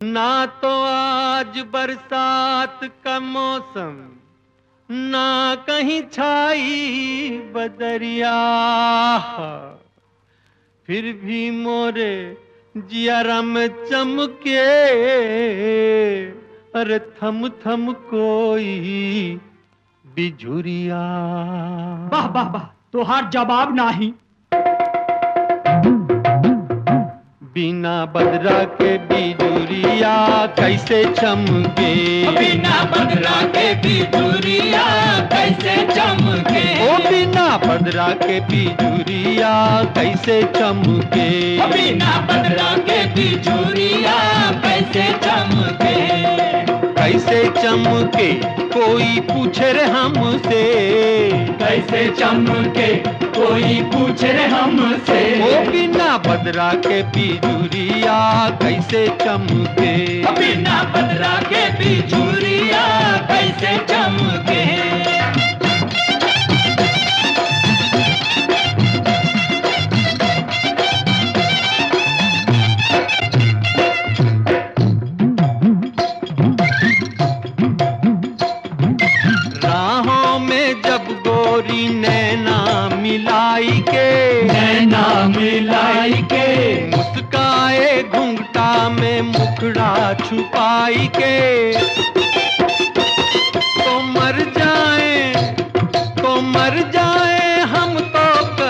ना तो आज बरसात का मौसम, ना कहीं छाई बदरिया, फिर भी मोरे जियारा में चमके अरे थम थम कोई बिजुरिया। वाह वाह वाह, तोहार जवाब नाही। बिना बदरा के बिजुरिया कैसे चमके, बिना बदरा के बिजुरिया कैसे चमके, ओ बिना बदरा के बिजुरिया कैसे चमके, बिना बदरा के बिजुरिया कैसे चमके, कैसे चमके कोई पूछे रे हमसे, कैसे चमके कोई पूछे रे हमसे, ओ बिना बदरा के बिजुरिया कैसे चमके, बिना बदरा के बिजुरिया कैसे चमके। राहों में जब गोरी नैना मिलाई के, नैना मिलाई के, मुस्काए घुंघटा में मुखड़ा छुपाई के, तो मर जाए हम तो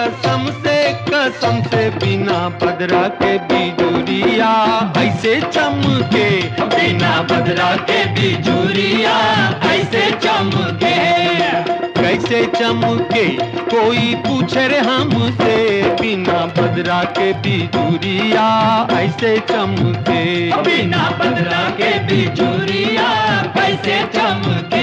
कसम से बिना बदरा के बिजुरिया ऐसे चमके, बिना बदरा के बिजुरिया ऐसे चमके, कैसे चमके कोई पूछे रे हमसे, बिना बदरा के बिजुरिया ऐसे चमके, बिना बदरा के बिजुरिया कैसे चमके।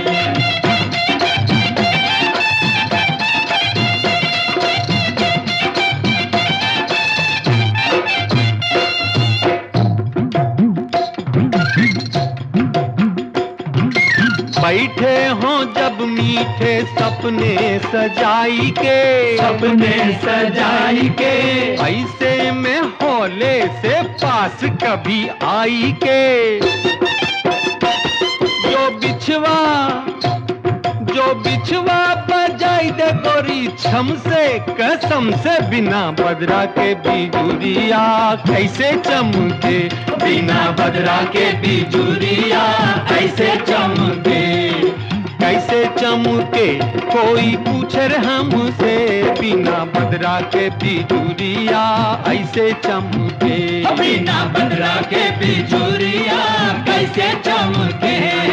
बैठे हों जब मीठे सपने सजाई के, सपने सजाई के, ऐसे में हौले से पास कभी आई के, जो बिछवा बजाई दे गोरी छम से कसम से, बिना बदरा के बिजुरिया कैसे चमके, बिना बदरा के बिजुरिया ऐसे चमके, कैसे चमके कोई पूछे रे हमसे, बिना बदरा के बिजुरिया ऐसे चमके, बिना बदरा के बिजुरिया कैसे चमके।